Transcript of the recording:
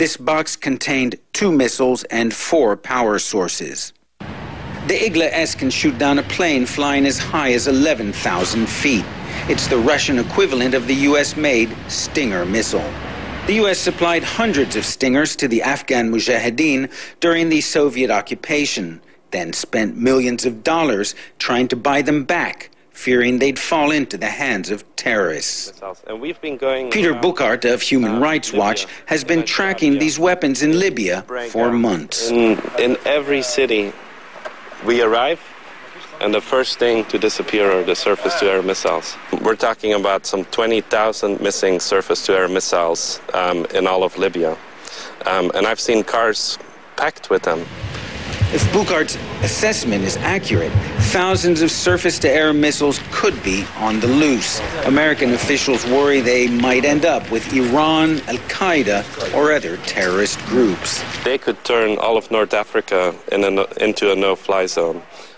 This box contained 2 missiles and 4 power sources. The Igla-S can shoot down a plane flying as high as 11,000 feet. It's the Russian equivalent of the U.S.-made Stinger missile. The U.S. supplied hundreds of Stingers to the Afghan Mujahideen during the Soviet occupation, then spent millions of dollars trying to buy them back, fearing they'd fall into the hands of terrorists. And we've been going Peter Buchart of Human Rights Watch has been tracking these weapons in Libya for months. In every city we arrive, and the first thing to disappear are the surface-to-air missiles. We're talking about some 20,000 missing surface-to-air missiles in all of Libya. And I've seen cars packed with them. If Buchart's assessment is accurate, thousands of surface-to-air missiles could be on the loose. American officials worry they might end up with Iran, Al-Qaeda, or other terrorist groups. They could turn all of North Africa into a no-fly zone.